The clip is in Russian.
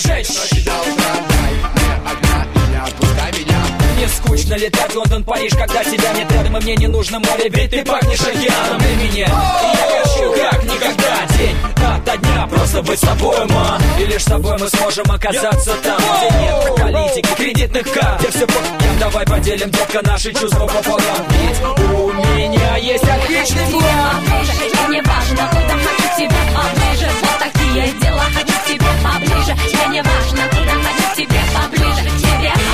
сжечь. Мне скучно летать в Лондон, Париж, когда тебя нет рядом, и мне не нужно море, ведь ты пахнешь океаном для меня. И я хочу как никогда, день ото дня просто быть с тобой, ма. И лишь с тобой мы сможем оказаться там, где нет политики, кредитных карт, где все по ***ям. Давай поделим, детка, наши чувства пополам, ведь у меня есть отличный план. Поближе, мне важно, куда хочу тебе поближе. Вот такие дела, хочу тебе поближе. Мне не важно, куда хочу тебе поближе. Тебе